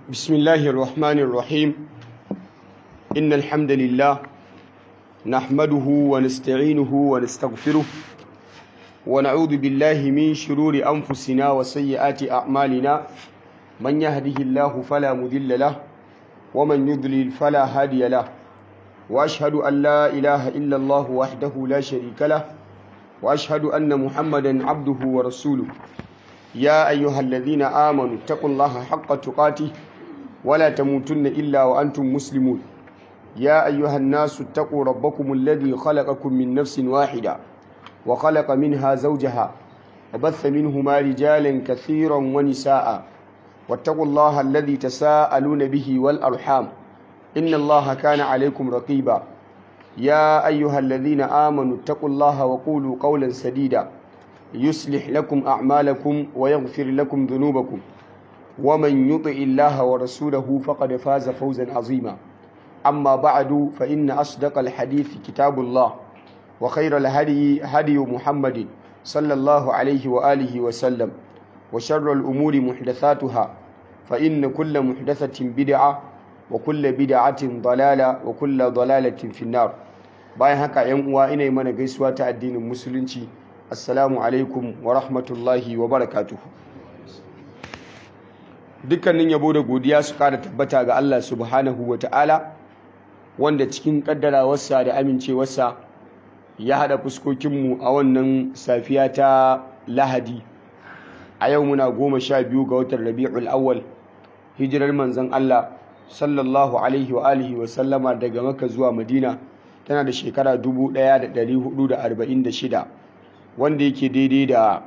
بسم الله الرحمن الرحيم إن الحمد لله نحمده ونستعينه ونستغفره ونعوذ بالله من شرور أنفسنا وسيئات أعمالنا من يهده الله فلا مضل له ومن يضلل فلا هادي له وأشهد أن لا إله إلا الله وحده لا شريك له وأشهد أن محمدا عبده ورسوله يا أيها الذين آمنوا اتقوا الله حق تقاته ولا تموتن إلا وأنتم مسلمون يا أيها الناس اتقوا ربكم الذي خلقكم من نفس واحدة وخلق منها زوجها وبث منهما رجالا كثيرا ونساء واتقوا الله الذي تساءلون به والأرحام إن الله كان عليكم رقيبا يا أيها الذين آمنوا اتقوا الله وقولوا قولا سديدا يصلح لكم أعمالكم ويغفر لكم ذنوبكم ومن يطع الله ورسوله فقد فاز فوزا عظيما أما بعد فإن أصدق الحديث كتاب الله وخير الهدي هدي محمد صلى الله عليه وآله وسلم وشر الأمور محدثاتها فإن كل محدثة بدعة وكل بدعة ضلالة وكل ضلالة في النار bayan haka ‘yan uwa ina yi mana gaisuwa ta addinin musulunci assalamu alaikum wa rahmatullahi wa barakatuhu dukkanin yabo da godiya su kara tabbata ga Allah subhanahu wa ta'ala wanda cikin kaddarawarsa da amincewarsa ya hada fuskokinmu a wannan safiya ta lahadi a yau muna 12 ga watan rabi'ul awwal hijirar manzon Allah sallallahu alaihi wa alihi wa sallama daga Makka zuwa Madina tana da shekara 1446 wanda yake daidai da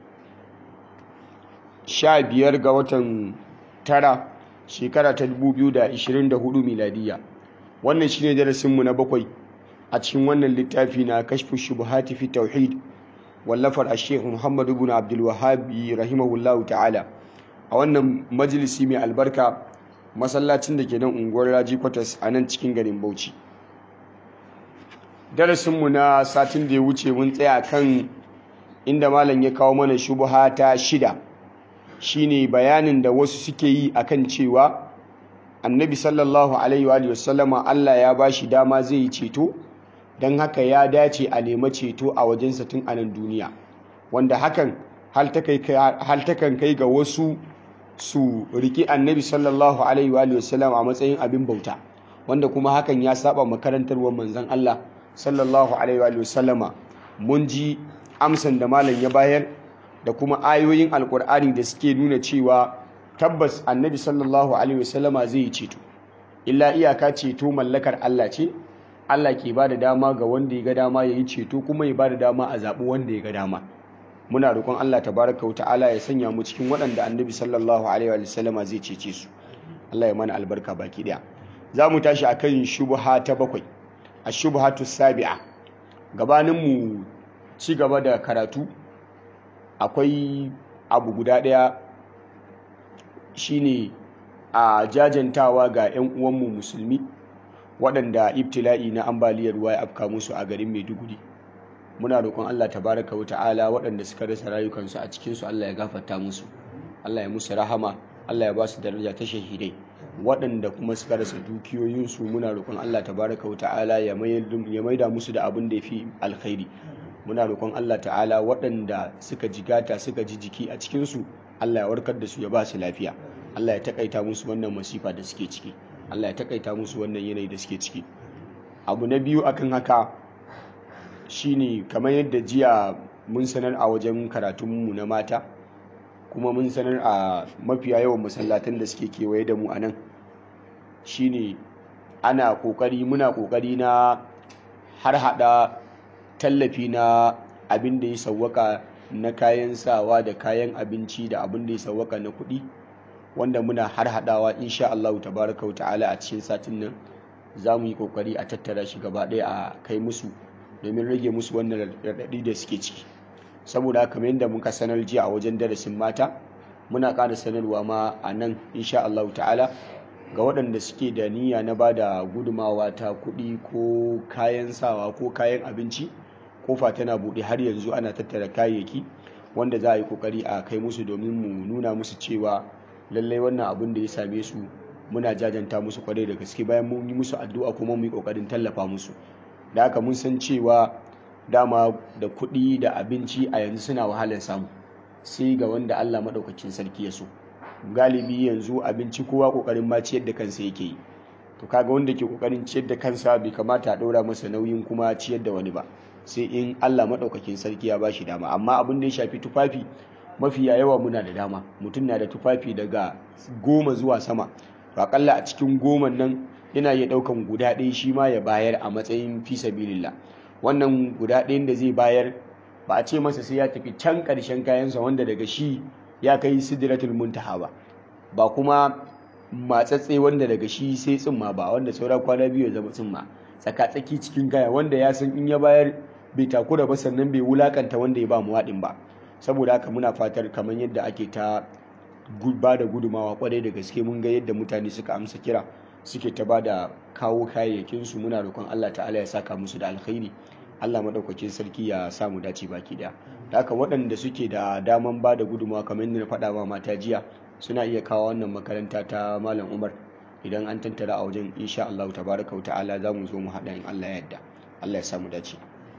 15 ga watan tara shekara ta 2024 miladiya. Wannan shine darasinmu na 7 a cikin wannan littafi na kashfu shubuhati fi tauhid wallafar Sheikh Muhammad ibn Abdul Wahhab rahimahullahu ta'ala a wannan majalisi mai albarka masallacin da ke nan unguwar Raji Kwatas a nan cikin garin Bauchi. Darasinmu na satin da ya wuce mun tsaya kan inda malam ya kawo mana shubha ta 6 shine bayanin da wasu suke yi akan cewa annabi sallallahu alaihi wa sallama Allah ya bashi dama zai yi ceto don haka ya dace a nema ceto a wajensa tun a nan duniya wanda hakan hal takan kai ga wasu su riki annabi sallallahu alaihi wa sallam a matsayin abin bauta wanda kuma hakan ya saba makarantarwar manzon Allah sallallahu alaihi wa sallama. Mun ji amsan da malam ya bayar da kuma ayoyin alkur'ani da suke nuna cewa tabbas annabi sallallahu alaihi wa sallama zai yi ceto illa iyaka ceto mallakar Allah ce. Allah ke bada dama ga wanda ya ga dama ya yi ceto kuma ya bada dama a zaɓi wanda ya ga dama. Muna roƙon Allah tabaraka wa ta'ala ya sanya mu cikin waɗanda annabi sallallahu alaihi wa sallama zai cece su. Allah ya mana albarka baki ɗaya. Za mu tashi akan shubha ta 7 ashubhatu sabi'a. Gabanin mu ci gaba da karatu akwai abu guda ɗaya shine a jajantawa ga 'yan uwanmu musulmi waɗanda ibtila'i na ambaliyar ruwa ya afka musu a garin Maiduguri. Muna roƙon Allah tabaraka wa ta'ala waɗanda suka rasa rayukansu a cikinsu Allah ya gafarta musu, Allah ya musu rahama, Allah ya ba su daraja ta shahidai. Waɗanda kuma suka rasa dukiyoyinsu muna roƙon Allah tabaraka wa ta'ala ya maida musu da abin da ya fi alkhairi. Muna roƙon Allah ta'ala waɗanda suka jigata suka ji jiki a cikinsu Allah ya warkar da su ya ba su lafiya. Allah ya takaita musu wannan masifa da suke ciki, Allah ya takaita musu wannan yanayi da suke ciki. Abu na biyu akan haka shine kamar yadda jiya mun sanar a wajen karatunmu na mata kuma mun sanar a mafiya yawan masallatan da suke kewaye da mu a nan shine muna kokari na har hada tallafi na abin da ya sawwaka na kayan sawa da kayan abinci da abin da ya sawwaka na kuɗi wanda muna har hadawa insha Allah tabaraka wa ta'ala a cikin satin nan za mu yi kokari a tattara shi gaba ɗaya a kai musu domin rage musu wannan raɗaɗi da suke ciki. Saboda kamar yadda muka sanar jiya a wajen darasin mata muna ƙara sanarwa ma a nan insha Allah ta'ala ga waɗanda suke da niyya na ba da gudumawa ta kuɗi ko kayan sawa ko kayan abinci, kofa tana buɗe har yanzu ana tattara kayayyaki wanda za a yi kokari a kai musu domin mu nuna musu cewa lallai wannan abin da ya same su muna jajanta musu kwarai da gaske, bayan mun yi musu addu'a kuma mu yi kokarin tallafa musu. Da haka mun san cewa dama da kuɗi da abinci a yanzu suna wahalar samu, sai ga wanda Allah maɗaukakin sarki ya so. Galibi yanzu abinci kowa kokarin ma ciyar da kansa yake yi, to kaga wanda ke kokarin ciyar da kansa bai kamata a ɗora masa nauyin kuma ciyar da wani ba, sai in Allah maɗaukakin sarki ya bashi dama. Amma abin da ya shafi tufafi, mafiya yawa muna da dama, mutum na da tufafi daga 10 zuwa sama, to akalla a cikin 10 nan yana iya ɗaukan guda ɗaya shi ma ya bayar a matsayin fi sabilillah. Wannan guda ɗayan da zai bayar ba a ce masa sai ya tafi can ƙarshen kayansa wanda daga shi ya kai sidratul muntaha ba, ba kuma matsatse wanda daga shi sai tsimma ba, wanda saura kwana biyu ya zama tsimma. Tsaka-tsaki cikin kaya wanda ya san in ya bayar bai takura ba, sannan bai wulakanta wanda ya ba mu waɗin ba. Saboda haka muna fatar kamar yadda ake ta ba da gudumawa kwarai da gaske, mun ga yadda mutane suka amsa kira suke ta ba da kawo kayayyakinsu. Muna roƙon Allah ta'ala ya saka musu da alkhairi, Allah maɗaukakin sarki ya samu dace baki daya. Da haka waɗanda suke da daman ba da gudumawa kamar yadda na faɗa ma mata jiya, suna iya kawo wannan makaranta ta Malam Umar. Idan an tantara a wajen, insha Allah tabaraka wa ta'ala za mu zo mu haɗa in Allah ya yarda. Allah ya samu dace.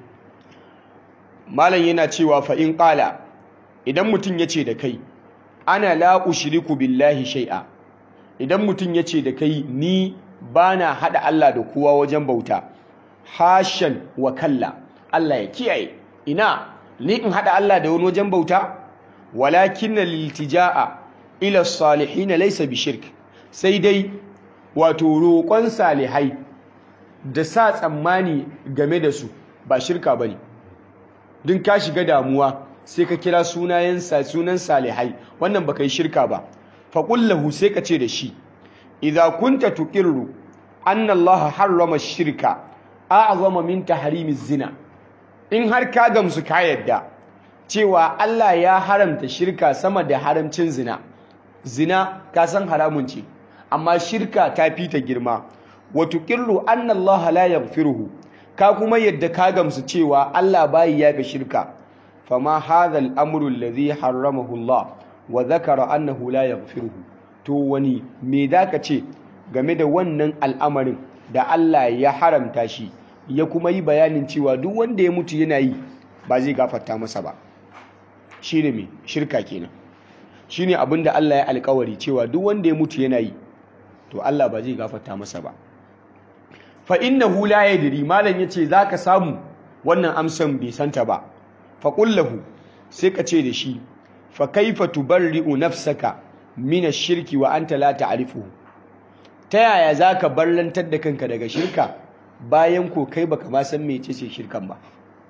Malam yana cewa fa in qala, idan mutum ya ce da kai ana la ushriku billahi shay'a, idan mutum ya ce da kai ni bana haɗa Allah da kowa wajen bauta, hashan wa kalla, Allah ya kiyaye, ina ni in haɗa Allah da wani wajen bauta, walakin liltija'a ila salihin laysa bishirk, sai dai wato roƙon salihai da sa tsammani game da su ba shirka bane. Din ka shiga damuwa sai ka kira sunan salihai, wannan baka yi shirka ba. Faqul lahu, sai ka ce da shi idza kunta tuqirru anna Allah harrama shirka a'zama min tahrimiz zina, in har ka gamsu ka yadda cewa Allah ya haramta shirka sama da haramcin zina. Zina ka san haramun ce, amma shirka ta fi ta girma. Wa tuqirru anna Allah la yaghfiruhu, ka kuma yadda ka gamsu cewa Allah bai yafe shirka. Fama hadha al-amru alladhi harramahu Allah wa dhakara annahu la yaghfiruhu, to wani me zaka ce game da wannan al'amarin da Allah ya haramta shi ya kuma yi bayanin cewa duk wanda ya mutu yana yi ba zai gafarta masa ba? Shine me? Shirka kenan. Shine abinda Allah ya alƙawari cewa duk wanda ya mutu yana yi to Allah ba zai gafarta masa ba. Fa innahu la yadri, malam yace zaka samu wannan amsan bai santa ba. Fa qul lahu, sai ka ce da shi fa kaifa tubarri'u nafsaka min ash-shirki wa anta la ta'rifuhu, ta yaya zaka barlantar da kanka daga shirka bayan ko kai baka ma san mecece shirkan ba?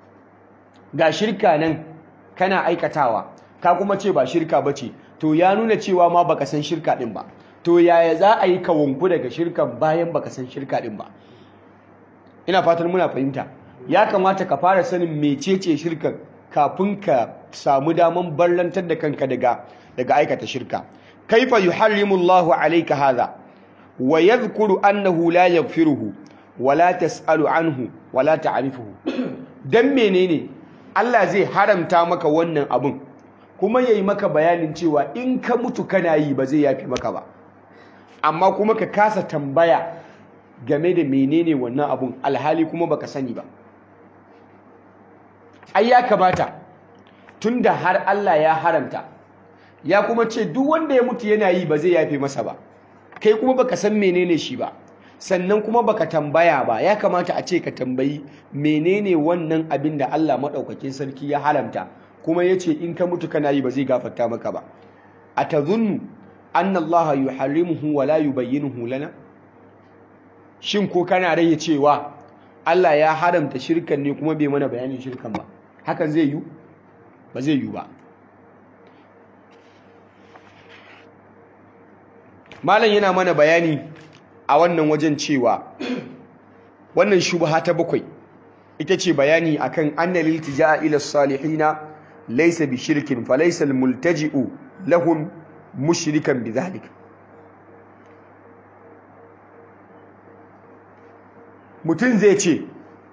Ga shirka nan kana aikatawa, ka kuma ce ba shirka bace, to ya nuna cewa ma baka san shirka din ba. To yaya za a yi ka wanku daga shirkan bayan baka san shirka din ba? Ina fatan muna fahimta. Ya kamata ka fara sanin mecece shirkan kafin ka samu daman barlantar da kanka daga aikata shirka. Kaifa yuharrimu Allahu alayka hadha wa yadhkuru annahu la yaghfiruhu wa la tas'alu anhu wa la ta'rifuhu. Dan menene Allah zai haramta maka wannan abun kuma yayi maka bayanin cewa in ka mutu kana yi ba zai yafi maka ba, amma kuma ka kasa tambaya game da menene wannan abun alhali kuma baka sani ba? Ai ya kamata, tunda har Allah ya haramta ya kuma ce duk wanda ya mutu yana yi ba zai yafe masa ba, kai kuma baka san menene shi ba, sannan kuma baka tambaya ba, ya kamata a ce ka tambayi menene wannan abin da Allah madaukakin sarki ya haramta kuma yace in ka mutu kana yi ba zai gafarta maka ba. Atazunnu anna Allah yuharrimuhu wa la yubayyinuhu lana, shin ko kana raye cewa Allah ya haramta shirkan ne kuma bai mana bayanin shirkan ba? Hakan zai yi? Ba zai yi ba. Malam yana mana bayani a wannan wajen cewa wannan shubha ta 7 ita ce bayani akan annal iltija'a ila salihina laysa bi shirkin fa laysa al multaji'u lahum mushrikan bidhalik. Mutum zai ce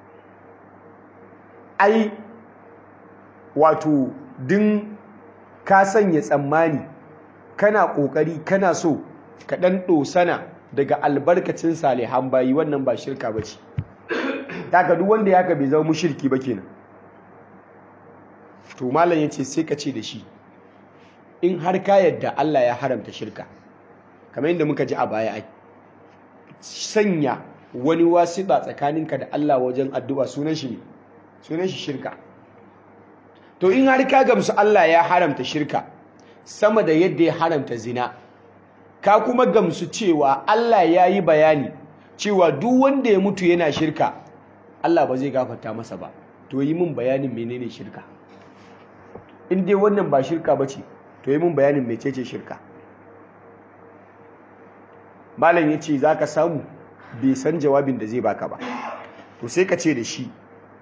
ai wato din ka sanya tsammani kana kokari kana so ka dan dosana daga albarkacin salihan bayi, wannan ba shirka bace. Daga duk wanda ya ka bai zama mushriki ba kenan. To malam yace sai ka ce da shi, in har ka yadda Allah ya haramta shirka, kamar yadda muka ji a baya ai, sanya wani wasiba tsakaninka da Allah wajen addu'a sunan shi shirka. To in har ka gamsu Allah ya haramta shirka sama da yadda ya haramta zina, ka kuma gamsu cewa Allah ya yi bayani cewa duk wanda ya mutu yana shirka Allah ba zai gafarta masa ba, to yi min bayanin menene shirka. In dai wannan ba shirka bace, to yi min bayanin mecece shirka. Malam yace zaka samu bai san jawabin da zai baka ba. To sai ka ce da shi,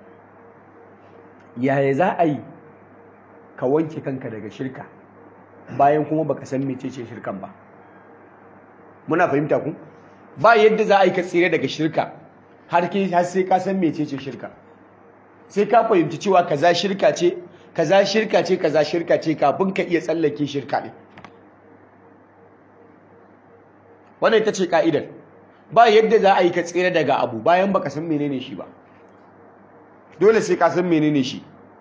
yaya za a yi ka wanke kanka daga shirka bayan kuma baka san mecece shirkan ba? Muna fahimta ku? Ba yadda za a yi ka tsira daga shirka har sai ka san mecece shirka. Sai ka fahimci cewa kaza shirka ce, kaza shirka ce, kaza shirka ce kafin ka iya tsallake shirka ne. Wannan ita ce ka'idar. Ba yadda za a yi ka tsira daga abu bayan baka san menene shi ba. Dole sai ka san menene shi.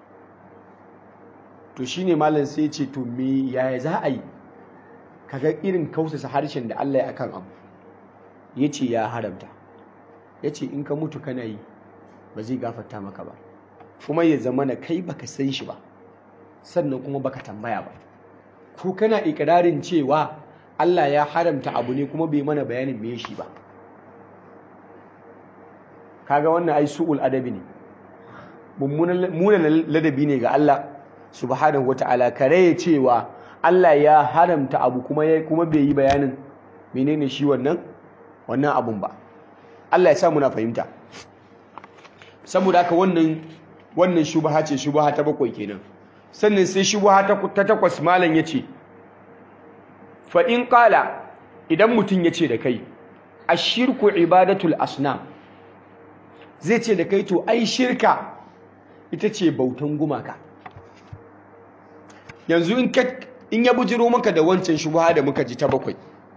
To shine malam sai ya ce to me yaya za a yi kaga irin kausasa harshen da Allah ya akan abu. Yace ya haramta. Yace in ka mutu kana yi ba zai gafarta maka ba. Kuma ya zama na kai baka san shi ba. Sannan kuma baka tambaya ba. Ko kana ikirarin cewa Allah ya haramta abu ne kuma bai mana bayanin me shi ba. Kaga wannan ai su'ul adabi ne. Mummunan ladabi ne ga Allah subhanahu wata'ala, kare cewa Allah ya haramta abu kuma bai yi bayanin menene shi wannan abun ba. Allah ya sa muna fahimta. Saboda haka wannan shubha ce, shubha ta 7 kenan. Sannan sai shubha ta 8 malam yace fa in qala, idan mutun yace da kai ashirku ibadatul asnam, zai ce da kai to ai shirka ita ce bautan gumaka. Yanzu in ya bujiro maka da wancan shubha da muka ji ta 7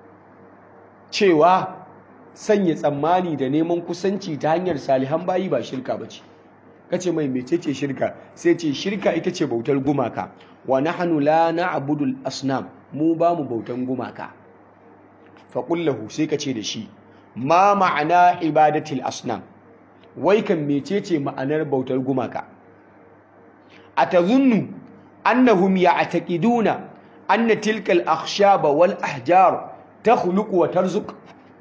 cewa sanya tsammani da neman kusanci ta hanyar salihan bayi ba shirka bace, kace mai mecece shirka, sai ce shirka ita ce bautar gumaka. Wa nahnu la na'budu al-asnam, mu ba mu bautan gumaka. Fa qul lahu, sai kace da shi ma ma'ana ibadatil asnam, wai kan mecece ma'anar bautar gumaka? Atazunnu annahum ya'taqiduna anna tilka al-akhshab wal ahjar takhluqu wa tarzuq?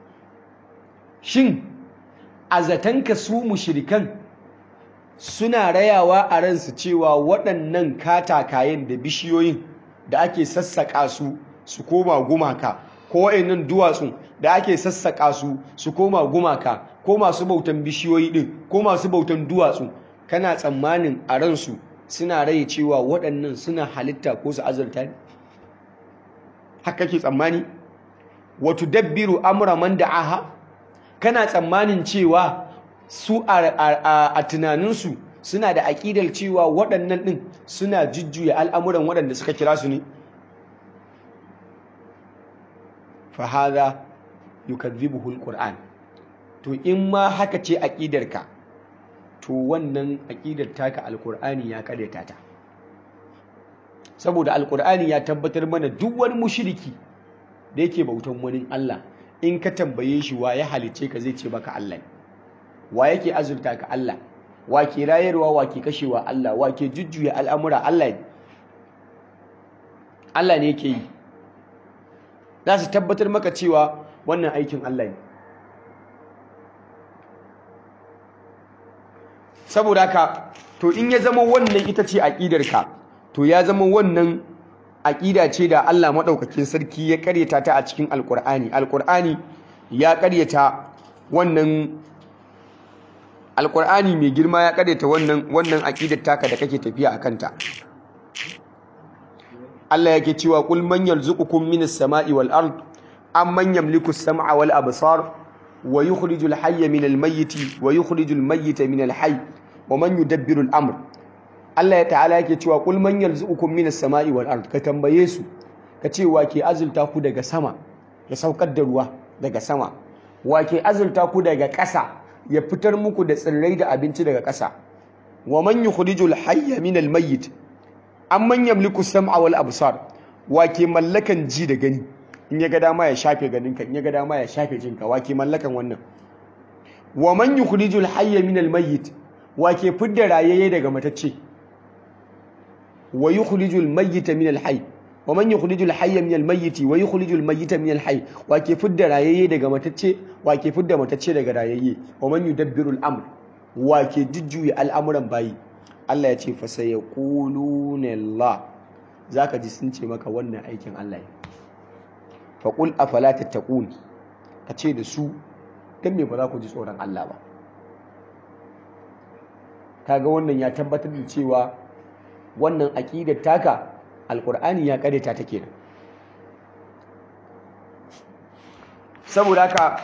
Shin azatanka su mushrikan suna rayawa a ransu cewa waɗannan katakayen da bishiyoyin da ake sassaƙa su koma gumaka, ko waɗannan duwatsun da ake sassaƙa su koma gumaka, ko masu bautan bishiyoyi ɗin ko masu bautan duwatsu, kana tsammanin a ransu suna raye cewa waɗannan suna halitta ko su azurta ne? Haka kake tsammani? Wa tudabbiru amra man da'aha, kana tsammanin cewa su a tunaninsu suna da aƙidar cewa waɗannan ɗin suna jujjuya al'amuran waɗanda suka kira su ne? Fahaza yukadhibuhu al-Qur'an. To in ma haka ce aƙidarka, to wannan aƙidar taka al-Qur'ani ya karyata ta. Saboda al-Qur'ani ya tabbatar mana duk wani mushriki da yake bautan wani Allah, in ka tambaye shi wa ya halice ka zai ce baka Allah ne. Wa yake azurta ka? Allah. Wa ke rayarwa, wa ke kashewa? Allah. Wa ke jujjuya al'amura? Allah ne. Allah ne yake yi. Za su tabbatar maka cewa wannan aikin Allah ne. Saboda haka, to in ya zama wannan ita ce aƙidarka, to ya zama wannan aƙida ce da Allah maɗaukakin sarki ya ƙaryata ta a cikin Alƙur'ani. Alƙur'ani ya ƙaryata wannan, Alƙur'ani mai girma ya ƙaryata wannan aƙidar taka da kake tafiya a kanta. Allah yake cewa qul man yarzuqukum minas sama'i wal ard amman yamliku as-sam'a wal absar wa yukhrijul hayya minal mayyiti wa yukhrijul mayyita minal hayy wa man yudabbiru al-amr. Allah ta'ala yake cewa qul man yarzuqukum minas sama'i wal ard, ka tambaye su ka ce wa ke azulta ku daga sama ya saukar da ruwa daga sama, wa ke azulta ku daga ƙasa ya fitar muku da tsirrai da abinci daga ƙasa, wa man yukhrijul hayya min al mayyit amman yamliku sam'a wal absar, wa ke mallakan ji da gani, in ya ga dama ya shafe ganinka, in ya ga dama ya shafe jinka, wa ke mallakan wannan. Wa man yukhrijul hayya min al mayyit, wa ke fidda rayayye daga matacce, wa yukhrijul mayyita min al hayy, wa man yukhrijul hayya min al mayyiti wa yukhrijul mayyita min al hayy, wa ke fidda rayayye daga matacce, wa ke fidda matacce daga rayayye, wa man yudabbiru al amr, wa ke jujjuya al'amuran bayi. Allah ya ce fa sayaquluna Allah, zaka ji sun ce maka wannan aikin Allah ne. Fa qul afala tattaqun, ka ce da su dan me ba za ku ji tsoron Allah ba. Kaga wannan ya tabbatar da cewa wannan aqidar taka alqur'ani ya kareta ta kenan. Saboda haka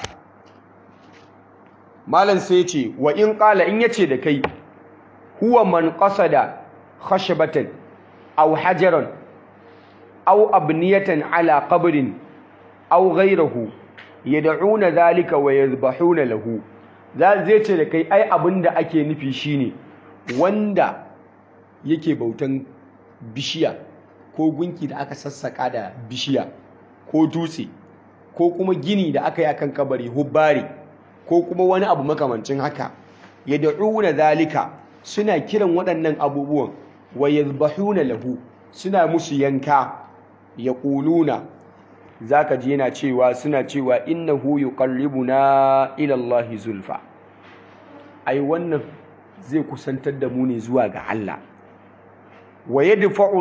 malam sai ya ce wa in qala, in yace da kai huwa man qasada khashbatan aw hajaran aw abniyatan ala qabrin aw ghayrihi yad'una dhalika wa yadhbahuna lahu, zai ce da kai ai abinda ake nufi shine wanda yake bautan bishiya ko gunki da aka sassaka da bishiya ko dutse ko kuma gini da aka yi akan kabari hubbari ko kuma wani abu makamancin haka, yad'una dhalika, suna kiran waɗannan abubuwan, wa yadhbahuna lahu, suna musu yanka, yaquluna, zaka ji yana cewa, suna cewa innahu yuqarribuna ila Allah zulfa, ai wannan zai kusantar da mu ne zuwa ga Allah. Wa yadfa'u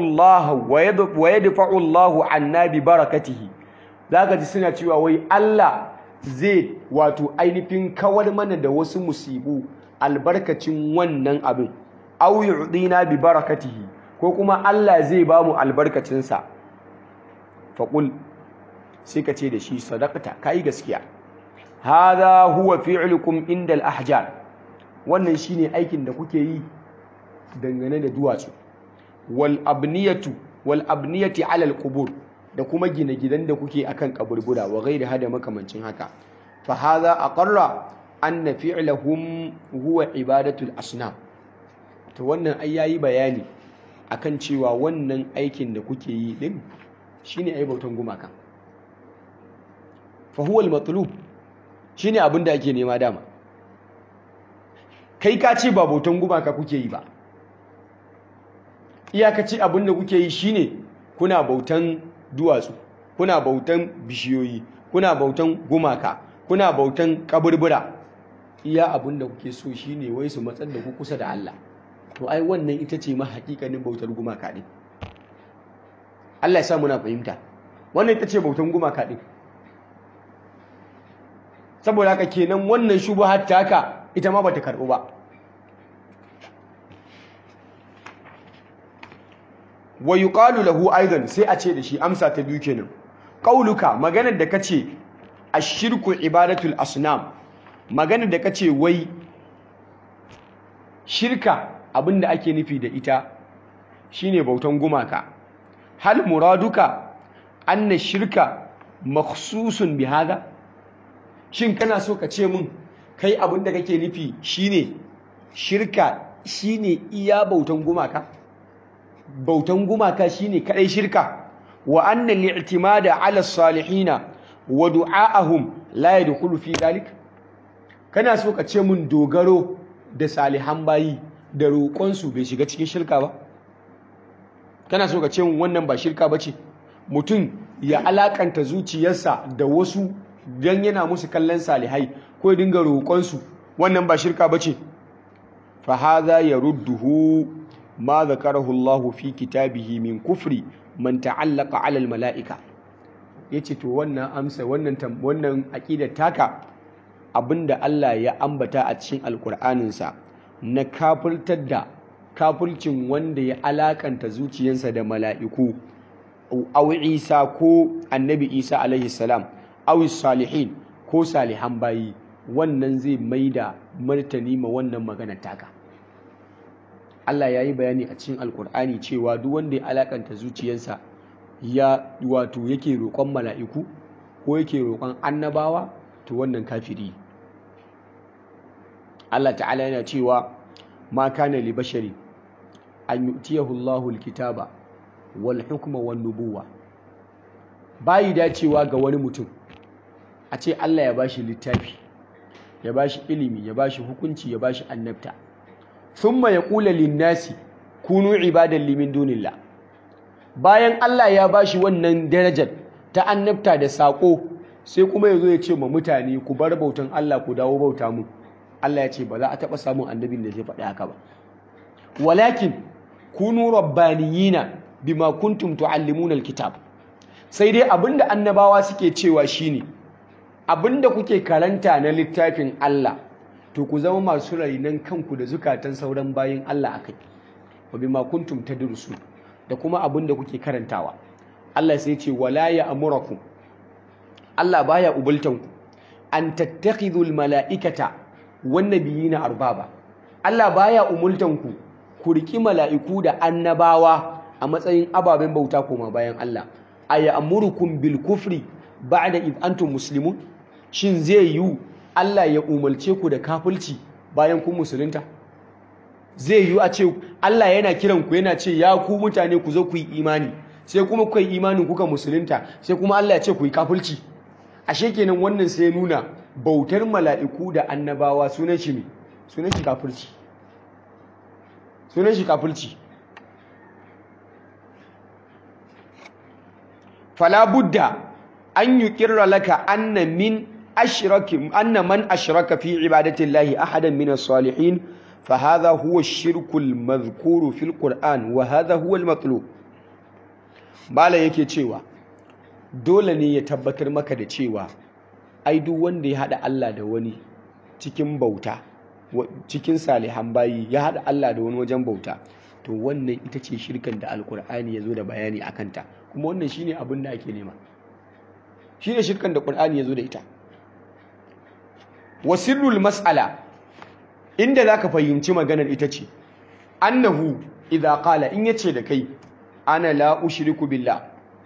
Allah anna bi barakatihi, zaka ji suna cewa wai Allah zai wato ainihin kawar mana da wasu musibu albarkacin wannan abin, aw yu'dina bi barakatihi, ko kuma Allah zai ba mu albarkacinsa. Faqul, sai ka ce da shi sadaqata, kai gaskiya, hadha huwa fi'lukum inda al-ahjar, wannan shine aikin da kuke yi dangane da duwatsu, wal abniyati ala al-qubur, da kuma gine-ginen da kuke akan kaburbura, wa ghairi hada makamancin haka. Fa hadha aqarra anna fi'lahum huwa ibadatul asnam, to wannan ai yayi bayani akan cewa wannan aikin da kuke yi din shine ai bautan gumaka. Fa huwa al-matlub, shine abin da ake nema dama. Kai ka ce ba bautan gumaka kuke yi ba, iyakaci abin da kuke yi shine kuna bautan duwatsu, kuna bautan bishiyoyi, kuna bautan gumaka, kuna bautan kaburbura. Iya abin da kuke so shine wai su matsar da ku kusa da Allah. To ai wannan ita ce ma hakikanin bautar gumaka din. Allah ya sa muna fahimta. Wannan ita ce bautan gumaka din. Saboda haka kenan wannan shubhar taka ita ma bata karbu ba. Wa yuqalu lahu aidan, sai a ce da shi amsa ta biyu kenan. Qauluka, maganar da kace ashirku ibadatul asnam, maganar da kace wai shirka abinda ake nufi da ita shine bautan gumaka. Hal muraduka anna shirka makhsusun bi hada? Shin kana so ka ce mun kai abinda kake nufi shine shirka shine iya bautan gumaka? Bautan gumaka shine kadai shirka, wa anna li'timada 'ala salihina wa du'a'ahum la yadkhulu fi dhalik? Kana so ka ce mun dogaro da salihan bayi da roƙonsu bai shiga cikin shirka ba? Kana so ka ce mun wannan ba shirka bace? Mutum ya alakanta zuciyarsa da wasu dan yana musu kallon salihai ko ya dinga roƙonsu, wannan ba shirka bace? Fa hadha yarudduhu ma zakarahu Allah fi kitabihi min kufri man ta'allaqa 'ala al-mala'ika. Yace to wannan amsa wannan aqidar taka abinda Allah ya ambata a cikin alkur'aninsa na kafirtar da kafircin wanda ya alakanta zuciyarsa da mala'iku, aw Isa ko annabi Isa alaihi salam, aw salihin ko salihan bayi, wannan zai maida martani ma wannan magana taka. Allah ya yi bayani a cikin alkur'ani cewa duk wanda ya alakanta zuciyarsa yake roƙon mala'iku ko yake roƙon annabawa, to wannan kafiri. Allah ta'ala yana cewa ma kana li bashari an yu'tiyahu Allahu al-kitaba wal hukma wan nubuwa. Bayi dacewa ga wani mutum a ce Allah ya bashi littafi, ya bashi ilimi, ya bashi hukunci, ya bashi annabta, thumma yaqulu lin-nasi kunu ibadan li min dunillah. Bayan Allah ya bashi wannan darajar ta annabta da sako, sai kuma yazo ya ce ma mutane ku bar bautan Allah ku dawo bauta mu. Allah ya ce ba za a taɓa samun annabin da zai faɗi haka ba. Walakin kunu rabbaniyina bima kuntum tuallimuna alkitab. Sai dai abinda annabawa suke cewa shine abinda kuke karanta na littafin Allah, to ku zama masu rainan kanku da zukatan sauran bayin Allah akai. Wa bima kuntum tadrusun, da kuma abinda kuke karantawa. Allah sai ce wala ya'murukum, Allah baya ubultanku an tattakhidhul mala'ikata wan nabiyina arbaba. Allah baya umultanku ku riki mala'iku da annabawa a matsayin ababen bauta koma bayan Allah. Aya'murukum bil kufri ba'da id antum muslimun. Shin zai yi Allah ya umarce ku da kafirci bayan kun musulunta? Zai yi a ce Allah yana kiran ku yana ce ya ku mutane ku zo ku yi imani, sai kuma ku yi imanin kuka musulunta, sai kuma Allah ya ce ku yi kafirci? Ashe kenan wannan sai nuna bautar mala'iku da annabawa sunan shi ne, sunan shi kafirci. Sunan shi kafirci. Fala budda an yuqirra laka anna man ashraka fi ibadati llahi ahadan min as-salihin fa hadha huwa ash-shirku al-madhkuru fi al-Qur'an wa hadha huwa al-matlub. Bala yake cewa dole ne ya tabbatar maka da cewa ai duk wanda ya hada Allah da wani cikin bauta, cikin salihan bayi ya hada Allah da wani wajen bauta, to wannan ita ce shirkan da Al-Qur'ani ya zo da bayani akan ta. Kuma wannan shine abin da ake nema, shine shirkan da Qur'ani yazo da ita. Wasirrul mas'ala, inda zaka fahimci maganar ita ce annahu idza qala, in yace da kai ana la ushriku billah,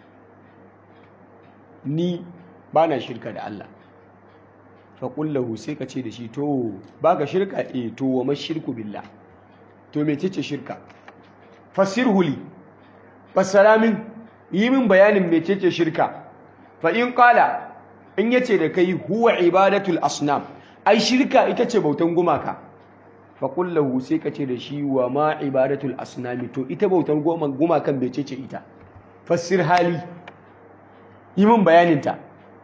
ni bana shirka da Allah, fa qul lahu, sai ka ce da shi to baka shirka, to wa mashirku billah, to mecece shirka? Fasirhu li, fassara min, yi min bayanin mecece shirka. Fa in qala, in yace da kai huwa ibadatul asnam, ai shirka ita ce bautan gumaka, fa qul lahu, sai ka ce da shi wa ma ibadatul asnami, to ita bautan gumakan mecece ita? Fassir hali, yi min bayanin ta.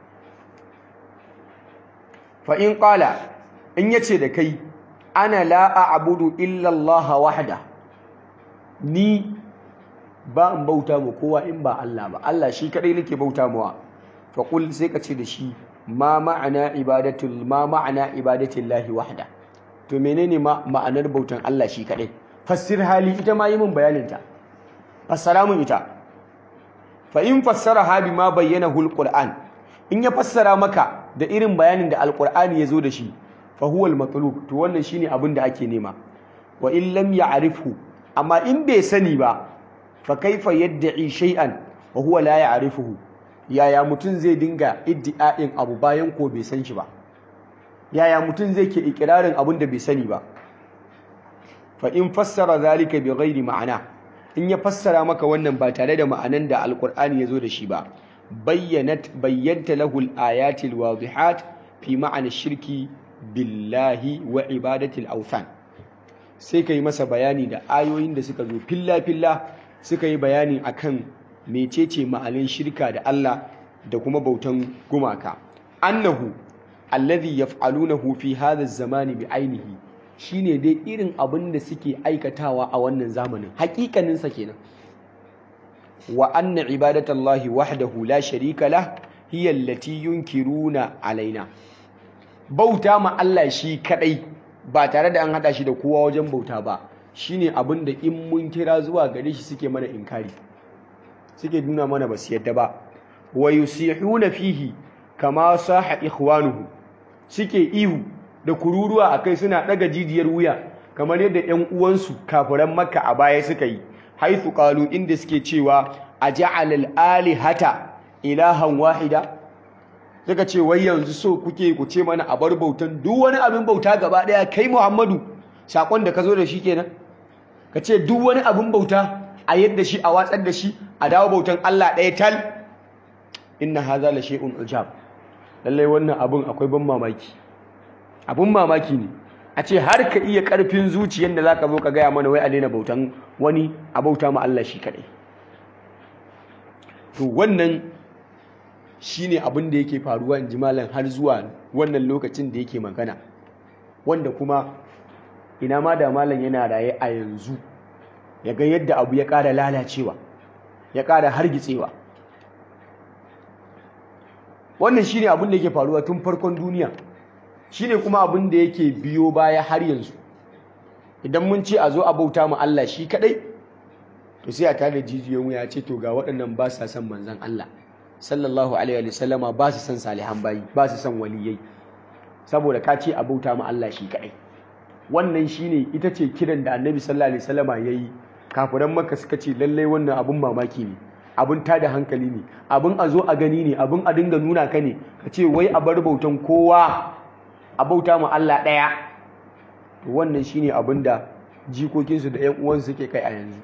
Fa in qala, in yace da kai ana la a'budu illa Allah wahda, ni ba in bauta ma kowa in ba Allah ba, Allah shi kadai nake bauta mawa. Fa qul, sai ka ce da shi ma ma'ana ibadatillahi wahda, to menene ma'anar bautan Allah shi kadai? Fassir hali, ita ma yi min bayanin ta, fassara mun ita. Fa in fassaraha bima bayyanahu alquran, in ya fassara maka da irin bayanin da alqur'ani yazo da shi, fa huwa almatlub, to wannan shine abin da ake nema. Wa in lam ya'rifhu, amma in bai sani ba, fa kaifa yad'i shay'an wa huwa la ya'rifuhu, yaya mutum zai dinga iddi'a'in abu bayan ko bai san shi ba? Yaya mutum zai ke ikirarin abin da bai sani ba? Fa in fassara zalika bi ghairi ma'ana, in ya fassara maka wannan ba tare da ma'anan da alqur'ani yazo da shi ba, bayyanta lahu al-ayati al-wadihat fi ma'ana shirki billahi wa ibadati al-awthan, sai kai masa bayani da ayoyin da suka zo filla suka yi bayani akan mecece ma'anin shirka da Allah da kuma bautan gumaka. Annahu alladhi yaf'alunahu fi hadha az-zamani bi ainihi, shine dai irin abin da suke aikatawa a wannan zamanin, hakikanin sa kenan. Wa anna ibadatallahi wahdahu la sharika lah hiya allati yunkiruna alaina, bauta ma Allah shi kadai ba tare da an hada shi da kowa wajen bauta ba, shine abin da in mun kira zuwa gare shi suke mana inkari, suke nuna mana ba su yadda ba. Wa yusihuna fihi kama saha ikhwanuhu, suke ihu da kururuwa akai, suna daga jijiyar wuya kamar yadda ƴan uwansu kafiran Makka a baya suka yi. Haythu qalu, inda suke cewa aja'ala al-alihata ilahan wahida, suka ce wai yanzu so kuke ku ce mana a bar bautan duk wani abin bauta gaba daya. Kai Muhammadu sakon da ka zo da shi kenan, ka ce duk wani abin bauta a yadda shi, a watsar da shi, a dawo bautan Allah ɗaya tal. Inna hadha la shay'un ujab, lallai wannan abun akwai ban mamaki, abun mamaki ne a ce har ka iya karfin zuciyar da zaka zo ka gaya mana wai a daina bautan wani, a bauta ma Allah shi kadai. To wannan shine abin da yake faruwa in ji malam har zuwa wannan lokacin da yake magana, wanda kuma ina ma da malam yana raye a yanzu ya ga yadda abu ya ƙara lalacewa, ya ƙara hargitsewa. Wannan shine abin da yake faruwa tun farkon duniya, shine kuma abin da yake biyo baya har yanzu. Idan mun ce a zo a bauta mu Allah shi kadai, to sai a tada jijiyoyin wuya, ce to ga waɗannan ba sa son manzon Allah sallallahu alaihi wa sallama, ba su son salihan bayi, ba su son waliyai, saboda ka ce a bauta mu Allah shi kadai. Wannan shine ita ce kiran da Annabi sallallahu alaihi wasallama yayi. Kafiran Makka suka ce lallai wannan abun mamaki ne, abun tada hankali ne, abun a zo a gani ne, abun a dinga nuna ka ne, ka ce wai a bar bautan kowa, a bauta mu Allah ɗaya. To wannan shine abin da jikokinsu da ƴan uwansu suke kai a yanzu.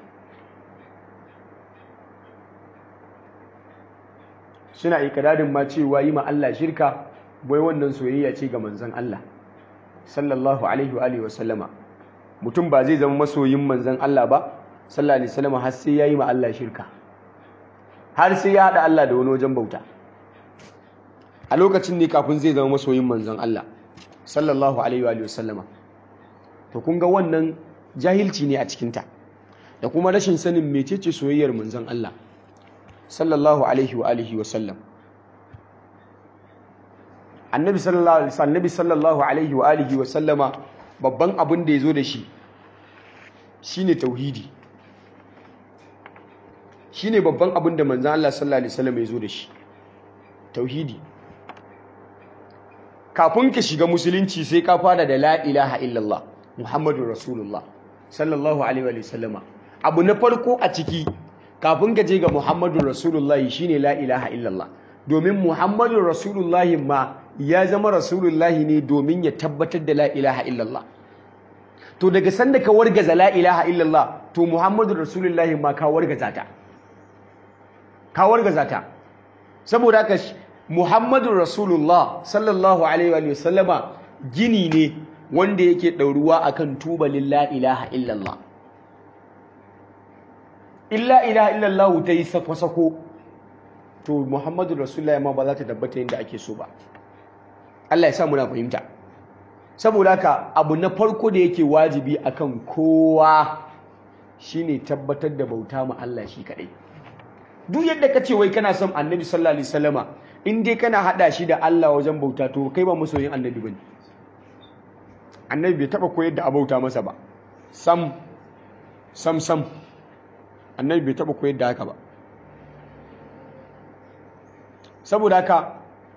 Suna ikirarin ma cewa yi ma Allah shirka wai wannan soyayya ce ga manzon Allah sallallahu alaihi wa alihi wasallama. Mutum ba zai zama masoyin manzon Allah ba sallallahu alaihi wasallama har sai yayi ma Allah shirka, har sai ya haɗa Allah da wani wajen bauta. A lokacin ne kafin zai zama masoyin manzon Allah sallallahu alaihi wa sallama. To kun ga wannan jahilci ne a cikinta, da kuma rashin sanin mecece soyayyar manzon Allah sallallahu alaihi wa sallam. Annabi sallallahu alaihi wa sallama babban abin da ya zo da shi shine tauhidi. Shine babban abin da manzon Allah sallallahu alaihi wa sallam ya zo da shi, tauhidi. Kafin ka shiga musulunci sai ka fara da la ilaha illallah Muhammadur Rasulullah sallallahu alaihi wa sallama. Abu na farko a ciki kafin ka je ga Muhammadur Rasulullah shine la ilaha illallah, domin Muhammadur Rasulullah ma ya zama Rasulullah ne domin ya tabbatar da la ilaha illallah. To daga sanda ka wargaza la ilaha illallah, to Muhammadur Rasulullah ma ka wargaza ta, ka wargaza ta. Saboda haka Muhammadun Rasulullah sallallahu alaihi wa sallama gini ne wanda yake ɗauruwa akan tubalin la ilaha illallah. Illa ilaha illallah ta yi sako-sako, to Muhammadun Rasulullah ma ba za ta tabbata yadda ake so ba. Allah ya sa muna fahimta. Saboda haka abu na farko da yake wajibi akan kowa shine tabbatar da bauta ma Allah shi kadai. Duk yadda ka ce wai kana son Annabi sallallahu alaihi wasallama, in dai kana hada shi da Allah wajen bauta, to kai ba masoyin Annabi bane. Annabi bai taba koyar da abauta masa ba, sam Annabi bai taba koyar da haka ba. Saboda haka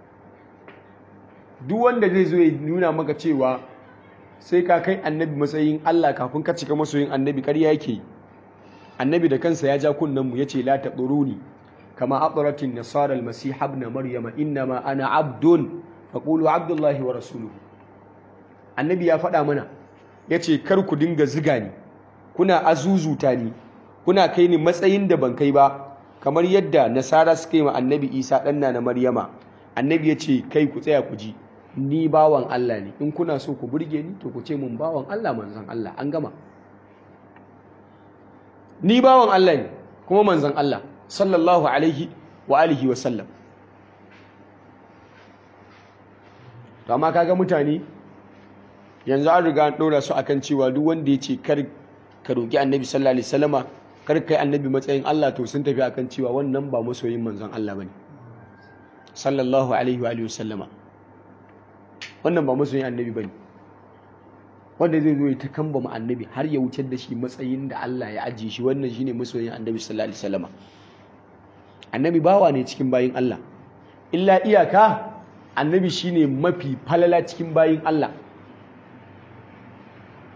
duk wanda zai zo ya nuna maka cewa sai ka kai Annabi matsayin Allah kafin ka cika masoyin Annabi, ƙarya yake. Annabi da kansa ya ja kunnen mu yace la taquruni kama aqratin nasara al-masih ibn maryama innama ana abdun faqulu abdullahi wa rasuluhu. Annabi ya faɗa mana yace kar ku dinga ziga ni, kuna azuzuta ni, kuna kai ni matsayin da ban kai ba, kamar yadda nasara suka yi ma Annabi Isa ɗan na Maryama. Annabi yace kai ku tsaya ku ji, ni bawan Allah ne, in kuna so ku burge ni to ku ce mun bawan Allah manzon Allah, an gama. Ni bawan Allah ne kuma manzon Allah sallallahu alaihi wa alihi wa sallam. To amma kaga mutane yanzu an riga an ɗora su akan cewa duk wanda ya ce kar ka roki Annabi sallallahu alaihi wasallama, kar kai Annabi matsayin Allah, to sun tafi akan cewa wannan ba masoyin manzon Allah bane sallallahu alaihi wa alihi wa sallama. Wannan ba masoyin Annabi bane, wanda zai zo ya ta kamba mu Annabi har ya wuce da shi matsayin da Allah ya ajiye shi, wannan shine masoyin Annabi sallallahu alaihi wasallama. Annabi bawa ne cikin bayin Allah, illa iyaka Annabi shine mafi falala cikin bayin Allah.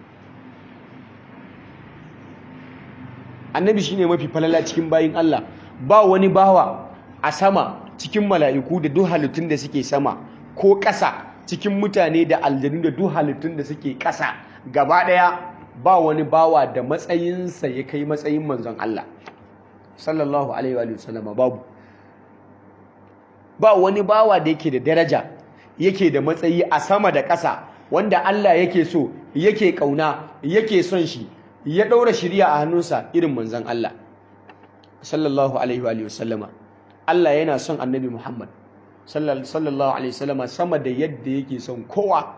Annabi shine mafi falala cikin bayin Allah, ba wani bawa a sama cikin mala'iku da duk halittun da suke sama ko ƙasa cikin mutane da aljanu da duk halittun da suke ƙasa gaba ɗaya ba wani bawa da matsayinsa ya kai matsayin manzon Allah sallallahu alaihi wa sallama babu. Ba wani bawa da yake da daraja yake da matsayi a sama da ƙasa wanda Allah yake so yake ƙauna yake son shi ya ɗaura shiriya a hannunsa irin manzon Allah sallallahu alaihi wa sallama. Allah yana son annabi Muhammad sallallahu alaihi wa sallama sama da yadda yake son kowa.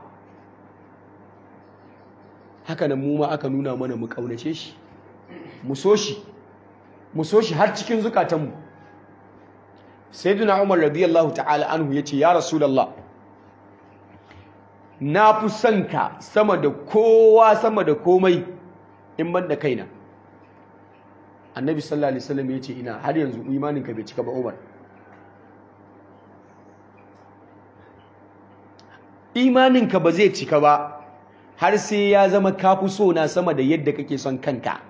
Haka nan mu ma aka nuna mana mu ƙaunace shi mu so shi har cikin zukatanmu. Sayyidina Umar radiyallahu ta'ala anhu yace ya Rasulullah, na fi son ka sama da kowa sama da komai in ban da kaina. Annabi sallallahu alaihi wasallam yace ina har yanzu imaninka bai cika ba Umar. Imaninka ba zai cika ba har sai ya zama ka fi so na sama da yadda kake son kanka.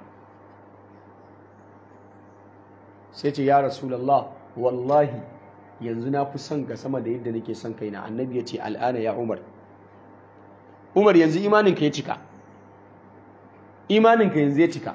Sai ce ya Rasulullah, wallahi yanzu na fi son ka sama da yadda nake son kaina. Annabi ya ce al'ana ya Umar. Umar yanzu imaninka ya cika. Imaninka yanzu ya cika.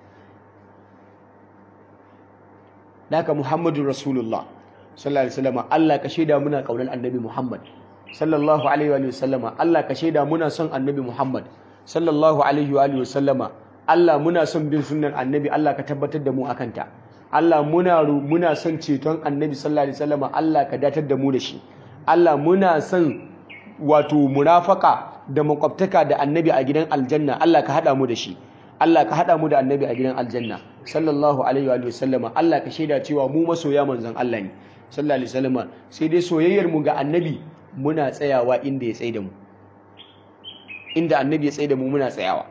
Daka Muhammadu Rasulullah sallallahu alaihi wasallam, Allah ka shaida muna kaunar Annabi Muhammad sallallahu alaihi wa sallama. Allah ka shaida muna son Annabi Muhammad sallallahu alaihi wa sallama. Allah muna son bin sunnar Annabi, Allah ka tabbatar da mu akan ta. Allah muna son ceton Annabi sallallahu alaihi wasallam, Allah ka datar da mu da shi. Allah muna son wato murafaka da makwabtaka da Annabi a gidan aljanna, Allah ka hada mu da shi. Allah ka hada mu da Annabi a gidan aljanna sallallahu alaihi wa sallama. Allah ka shaida cewa mu masoya manzon Allah ne sallallahu alaihi wasallama. Sai dai soyayyar mu ga Annabi muna tsayawa inda ya tsaye da mu. Inda Annabi ya tsaye da mu muna tsayawa.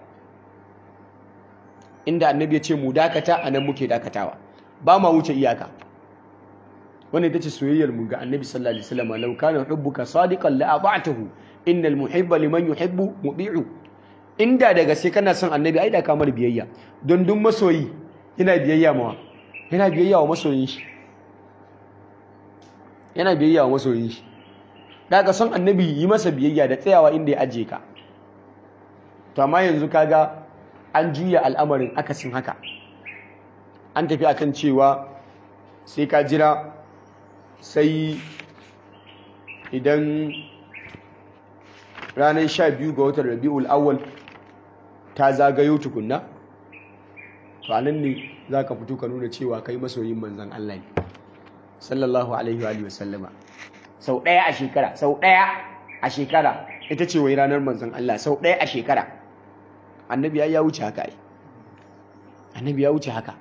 Inda Annabi ya ce mu dakata anan muke dakatawa. Ba ma wuce iyaka. Wannan ita ce soyayyar mu ga Annabi sallallahu alaihi wasallam. Law kana hubbuka sadiqan la ata'tahu, innal muhibba liman yuhibbu muti'u. Inda daga sai kana son Annabi ai da ka mar biyayya. Don duk masoyi yana biyayya mawa. Yana biyayya wa masoyin shi. Yana biyayya wa masoyin shi. Daga son Annabi yi masa biyayya da tsayawa inda ya aje ka. To amma yanzu kaga an juya al'amarin akasin haka. An tafi akan cewa sai ka jira sai idan ranar 12 ga watan Rabiul Awwal ta zagayo tukunna, to anan ne zaka fito ka nuna cewa kai masoyin manzon Allah ne sallallahu alaihi wa sallama. Sau ɗaya a shekara ita ce wai ranar manzon Allah, sau ɗaya a shekara. Annabi ya wuce haka ai. Annabi ya wuce haka.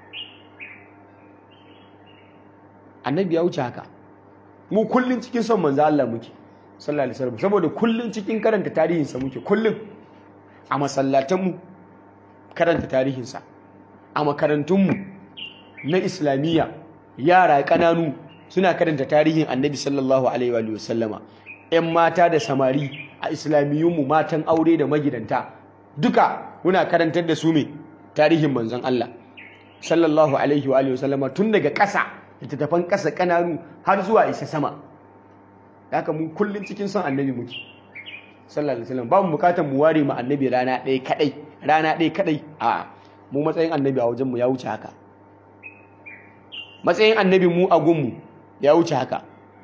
Annabi ya wuce haka. Mu kullun cikin son manzo Allah muke sallallahu alaihi wasallam, saboda kullun cikin karanta tarihinsa muke, kullun a masallatanmu karanta tarihinsa, a makarantunmu na islamiyya yara kananu suna karanta tarihin Annabi sallallahu alaihi wa sallama. ƴan mata da samari a islamiyyunmu, matan aure da magidanta, duka muna karantar da su me tarihin manzon Allah sallallahu alaihi wa sallama, tun daga ƙasa littattafan ƙasa ƙananu har zuwa isa sama. Haka mu kullum cikin son Annabi muke sallallahu alaihi wasallam. Ba mu bukatar mu ware mu Annabi rana ɗaya kadai. A mu matsayin Annabi a wajen mu ya wuce haka. Matsayin Annabi mu a gun mu ya wuce haka.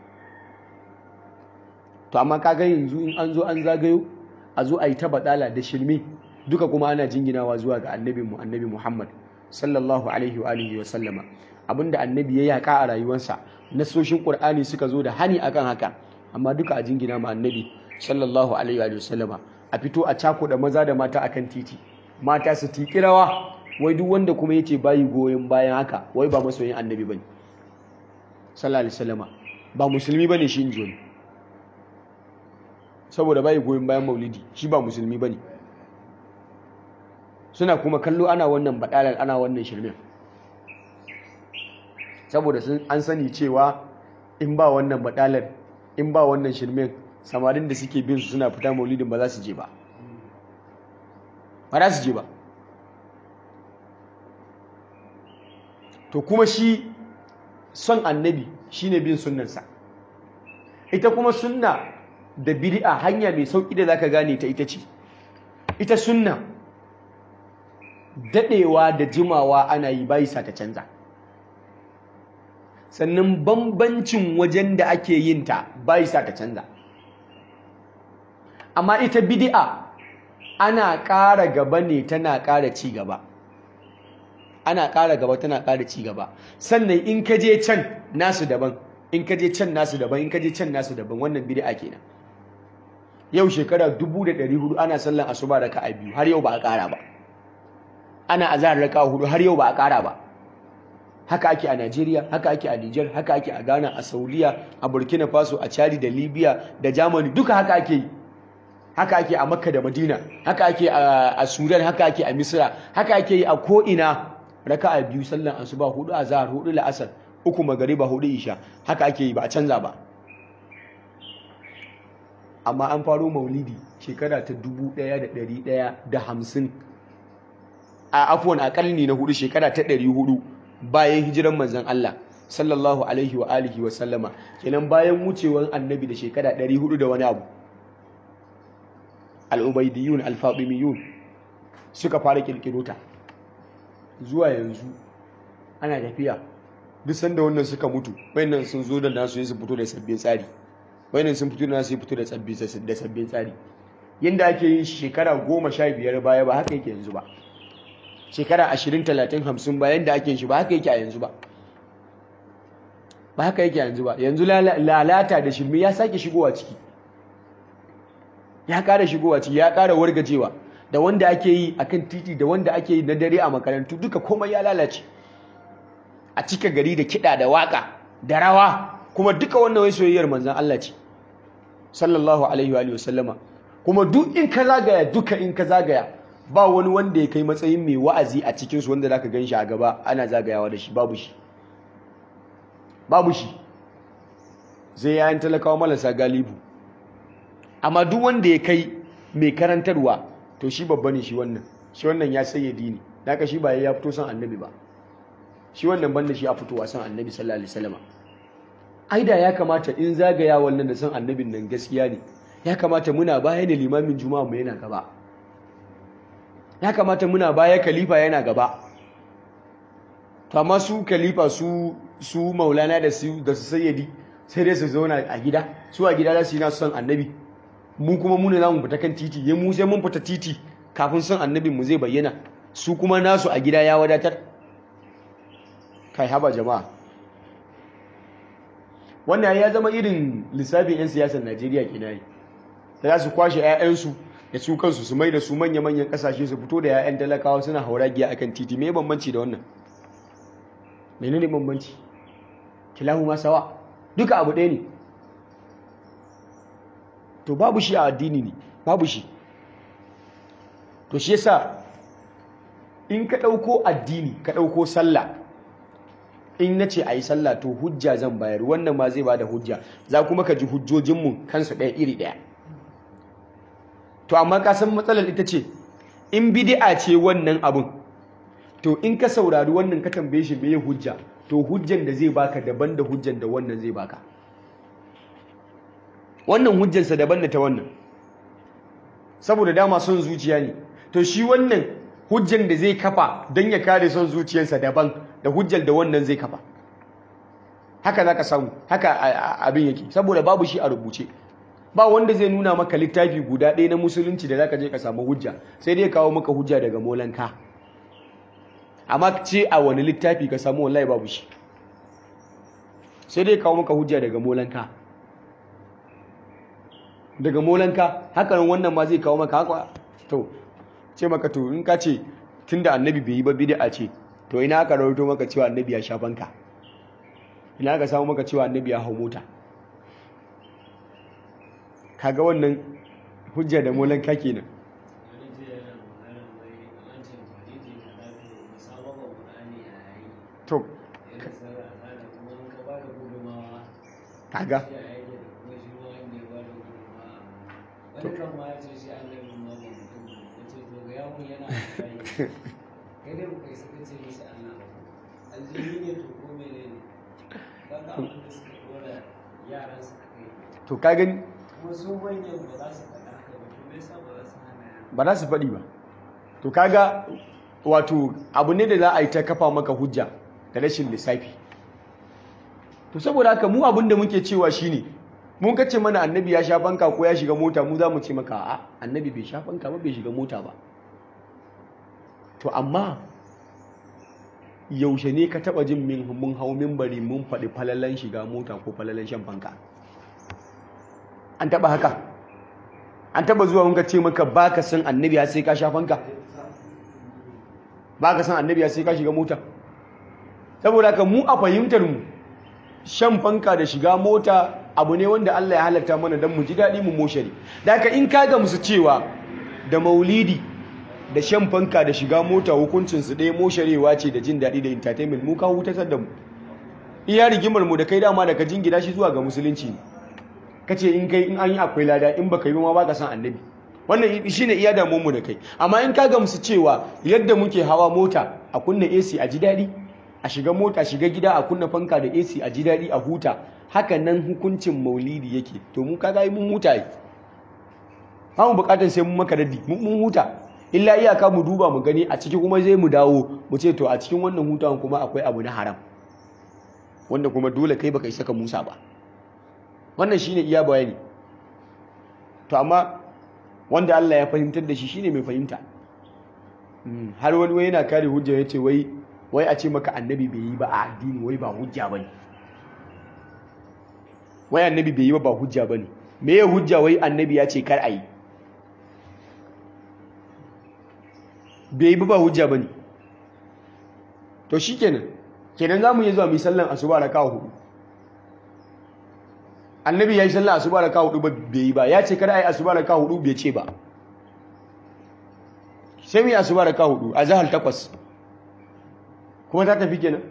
To amma kaga yanzu in an zo an zagayo a zo a yi ta badala da shirme, duka kuma ana jinginawa zuwa ga annabin mu Annabi Muhammad sallallahu alaihi wa alihi wa sallama. Abinda Annabi ya yaka a rayuwarsa, nasoshin Qur'ani suka zo da hani akan haka, amma duka a jingina ma Annabi sallallahu alaihi wa sallama. A fito a cakuɗa maza da mata akan titi, mata su tiki rawa, wai duk wanda kuma yace bayi goyen bayan haka wai ba masoyin Annabi bane sallallahu alaihi wasallama, ba musulmi bane shi inji wani, saboda bayi goyen bayan maulidi shi ba musulmi bane. Suna kuma kallo ana wannan badalar, ana wannan shirmen, saboda an sani cewa in ba wannan badalar, in ba wannan shirmen, samarin da suke bin su suna fita maulidin ba za su je ba. Ba za su je ba. To kuma shi son annabi shine bin sunnansa. Ita kuma sunna da bid'a hanya mai sauki da zaka gane ta ita ce, ita sunna dadewa da jimawa ana yi bai sa ta canza, sannan bambancin wajen da ake yin ta bai sa ta canza. Amma ita bid'a ana ƙara gaba ne tana ƙara ci gaba, ana ƙara gaba tana ƙara ci gaba. Sannan in ka je can nasu daban, in ka je can nasu daban, in ka je can nasu daban, wannan bid'a kenan. Yau shekara 1400 ana sallan asuba raka'a biyu, har yau ba a ƙara ba. Ana azhar raka'a hudu, har yau ba a ƙara ba. Haka ake a Najeriya, haka ake a Niger, haka ake a Ghana, a Saudiya, a Burkina Faso, a Chad da Libya da Germany, duka haka ake yi. Haka ake a Makka da Madina, haka ake a Sudan, haka ake a Misra, haka ake yi a ko'ina. Raka'a biyu sallan asuba, hudu azhar, hudu la'asar, uku magariba, hudu isha, haka ake yi, ba a canza ba. Amma an faro maulidi shekara ta 1150, a ƙarni na hudu, shekara ta 400 bayan hijiran manzon Allah sallallahu alaihi wa alihi wa sallama, kenan bayan wucewar annabi da shekara 400 da wani abu. Al-Ubaydiyun, Al-Fatimiyun suka fara kirkiro ta. Zuwa yanzu ana tafiya, duk sanda wannan suka mutu, wayannan sun zo da nasu su fito da sabbin tsari, wayannan sun fito da nasu fito da sabbin tsari. Yanda ake yin shekara 15 baya ba haka yake yanzu ba. Shekara 20, 30, 50 bayan da ake yin shi ba haka yake a yanzu ba. Ba haka yake yanzu ba. Yanzu lalata da shirme ya sake shigowa ciki. Ya ƙara shigowa ciki, ya ƙara wargajewa. Da wanda ake yi akan titi da wanda ake yi na dare a makarantu, duka komai ya lalace. A cika gari da kiɗa da waƙa da rawa, kuma duka wannan wai soyayyar manzon Allah ce sallallahu alaihi wa sallama. Kuma duk in ka zagaya ba wani wanda ya kai matsayin mai wa'azi a cikinsu wanda zaka gan shi a gaba ana zagayawa da shi, babu shi. Babu shi. Zai yayin talakawa malasa galibu. Amma duk wanda ya kai mai karantarwa to shi babba ne, shi wannan ya sayyadi ne. Daga shi ba ya fito san annabi ba. Shi wannan banda shi a fitowa san annabi sallallahu alaihi wasallam. Ai da ya kamata in zagaya wannan da san annabin nan gaskiya ne, ya kamata muna baya ne limamin juma'a mu yana gaba. Ya kamata muna baya khalifa yana gaba. To amma su khalifa su maulana da su sayyadi sai dai su zauna a gida, su a gida za su yi nasu san annabi. Mu kuma mu ne za mu fita kan titi, mu sai mun fita titi kafin san annabin mu zai bayyana. Su kuma nasu a gida ya wadatar. Kai haba jama'a. Wannan ya zama irin lissafin 'yan siyasar Najeriya kenan. Da za su kwashe 'ya'yansu da su kansu su mai da su manya-manyan kasashe, su fito da 'ya'yan talakawa suna hauragiya akan titi. Me bambanci da wannan? Menene bambanci? Kilahu ma sawa. Duka abu ɗaya ne. To babu shi a addini ne, babu shi. To shi yasa in ka ɗauko addini, ka ɗauko sallah, in na ce a yi sallah to hujja zan bayar, wannan ma zai ba da hujja, za kuma ka ji hujjojinmu kansu ɗaya iri ɗaya. To amma ka san matsalar ita ce, in bid'a ce wannan abun, to in ka saurari wannan ka tambaye shi meye hujja, to hujjan da zai baka daban da hujjan da wannan zai baka. Wannan hujjansa daban da ta wannan, saboda dama son zuciya ne. To shi wannan hujjan da zai kafa don ya kare son zuciyarsa daban da hujjar da wannan zai kafa. Haka za ka samu, haka abin yake, saboda babu shi a rubuce. Ba wanda zai nuna maka littafi guda ɗaya na musulunci da za ka je ka samu hujja, sai dai kawo maka hujja daga molanka. Amma ce a wani littafi ka samu, wallahi babu shi. Sai dai kawo maka hujja daga molanka. Daga molanka, hakan wannan ma zai kawo maka haka. To ce maka to in ka ce tunda annabi bai yi ba bid'a ce, to ina aka rawaito maka cewa annabi ya sha fanka? Ina aka samu maka cewa annabi ya hau mota? Kaga wannan hujja da molanka kenan. To kaga to ka gani wasu manyan ba za su faɗa haka ba, to me yasa ba za su hana yara? ba za su faɗi ba. To kaga wato abu ne da za a yi ta kafa maka hujja da rashin lissafi. To saboda haka mu abin da muke cewa shine mun kace mana annabi ya sha fanka ko ya shiga mota, mu za mu ce maka a'a annabi bai sha fanka ba, bai shiga mota ba. To amma yaushe ne ka taba jin mun hau minbari mun faɗi falalan shiga mota ko falalan shan fanka? An taba haka? An taba zuwa mun ka ce maka baka san annabi ya sai ka sha fanka? Baka san annabi ya sai ka shiga mota? Saboda haka mu a fahimtar mu shan fanka da shiga mota abu ne wanda Allah ya halatta mana don mu ji daɗi mu moshari. Da haka in ka ga musu cewa da maulidi da shan fanka da shiga mota hukuncinsu ɗaya mosharewa ce da jin daɗi da entertainment, mu ka hutatar da mu. Iya rigimar mu da kai dama da ka jingina shi zuwa ga musulunci ne. Ka ce in kai in an yi akwai lada, in baka yi ma ba ka san annabi. Wannan shi ne iya damuwar mu da kai. Amma in ka ga musu cewa yadda muke hawa mota a kunna AC a ji daɗi, a shiga mota shiga gida a kunna fanka da AC a ji daɗi a huta, haka nan hukuncin maulidi yake, to mu kaga mun huta yi. Ba mu bukatar sai mun maka raddi, mun huta. Illa iyaka mu duba mu gani a ciki kuma zai mu dawo mu ce to a cikin wannan hutawan kuma akwai abu na haram, wanda kuma dole kai baka isa ka musa ba. Wannan shine iya bayani. To amma wanda Allah ya fahimtar da shi shine mai fahimta. Har wani yana kare hujja yace wai a ce maka annabi bai yi ba a addini wai ba hujja bane. Wai annabi bai yi ba hujja bane. Me ya hujja wai annabi ya ce kar a yi? Bai yi ba hujja bane. To shikenan. Kenan zamu yi zuwa mu sallan asuba raka'a 4. Annabi ya yi sallan asuba raka'a 4 bai yi ba. Ya ce kar a yi asuba raka'a 4 bai ce ba. Sai mu yi asuba raka'a 4, azhar 8. Kuma ta tafi kenan.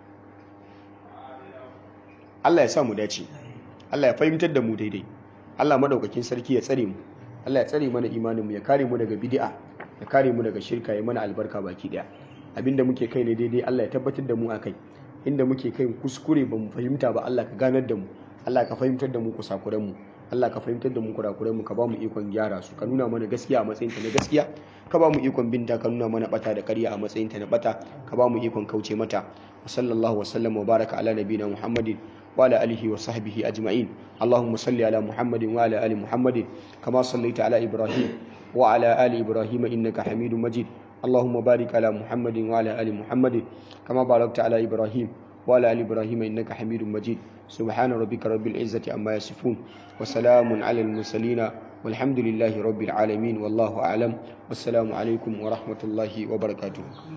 Allah ya sa mu dace. Allah ya fahimtar da mu daidai. Allah madaukakin sarki ya tsare mu. Allah ya tsare mana imanin mu, ya kare mu daga bid'a, ya kare mu daga shirka, ya mana albarka baki daya. Abinda muke kai ne daidai, Allah ya tabbatar da mu akai. Inda muke kai kuskure ba mu fahimta ba, Allah ka ganar da mu. Allah ka fahimtar da mu kusakuren mu. Allah ka fahimtar da mu kurakuren mu, ka ba mu ikon gyara su, ka nuna mana gaskiya a matsayin ta na gaskiya, ka ba mu ikon binta, ka nuna mana bata da ƙarya a matsayin ta na bata, ka ba mu ikon kauce mata. Wa sallallahu wa sallam wa baraka ala nabiyina Muhammadin wa ala alihi wa sahbihi ajma'in. Allahumma salli ala Muhammadin wa ala ali Muhammadin kama sallaita ala Ibrahim wa ala ali Ibrahim innaka Hamidum Majid. Allahumma barik ala Muhammadin wa ala ali Muhammadin kama barakta ala Ibrahim wa ala ali Ibrahim innaka Hamidum Majid. سبحان ربك رب العزة عما يصفون وسلام على المرسلين والحمد لله رب العالمين والله أعلم والسلام عليكم ورحمة الله وبركاته.